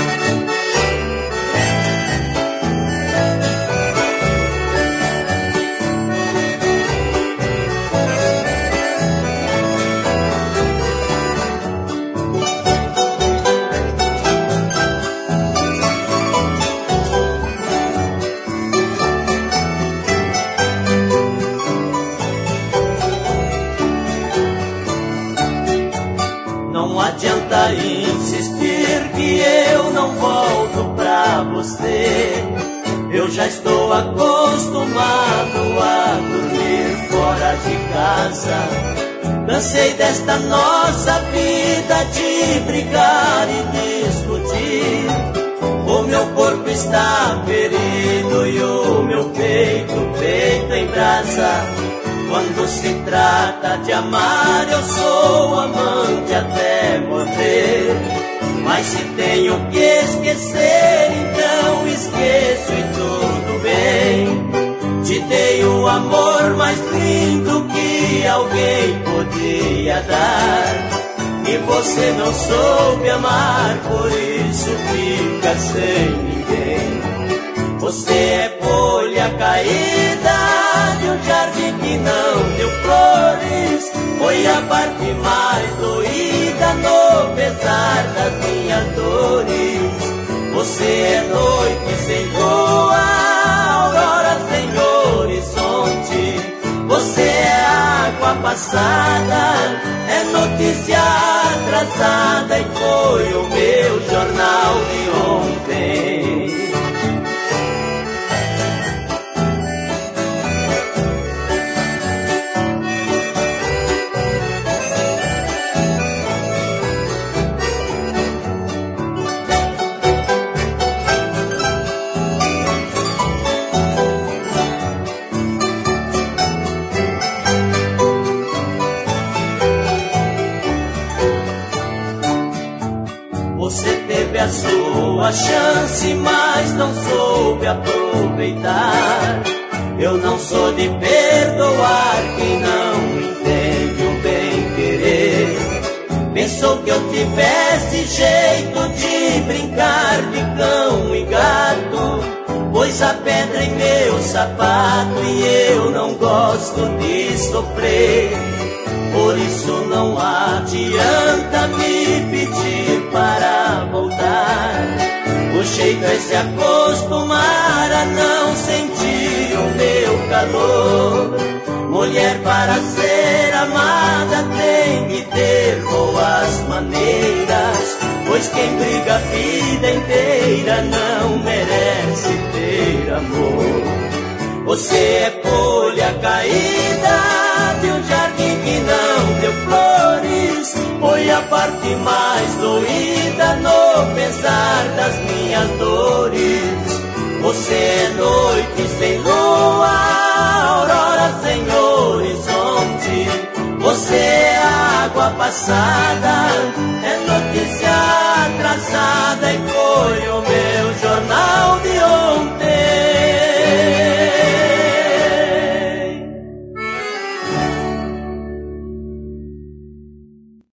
Não adianta insistir que eu não volto pra você. Eu já estou acostumado a dormir fora de casa. Cansei desta nossa vida de brigar e discutir. O meu corpo está ferido e o meu peito em brasa. Quando se trata de amar, eu sou amante até morrer. Mas se tenho que esquecer, então esqueço e tudo bem. Te dei o amor mais lindo que alguém podia dar, e você não soube amar, por isso fica sem ninguém. Você é folha caída de um jardim que não deu flores. Foi a parte mais doída no pesar das minhas dores. Você é noite sem lua, aurora sem horizonte. Você é água passada, é notícia atrasada, e foi o meu jornal de ontem. Você teve a sua chance, mas não soube aproveitar. Eu não sou de perdoar quem não entende o bem-querer. Pensou que eu tivesse jeito de brincar de cão e gato, pôs a pedra em meu sapato e eu não gosto de sofrer. Por isso não adianta me pedir para voltar. O jeito é se acostumar a não sentir o meu calor. Mulher, para ser amada tem que ter boas maneiras, pois quem briga a vida inteira não merece ter amor. Você é folha caída de um jardim que não deu flores. Foi a parte mais doída no pesar das minhas dores. Você é noite sem lua, aurora sem horizonte. Você é água passada, é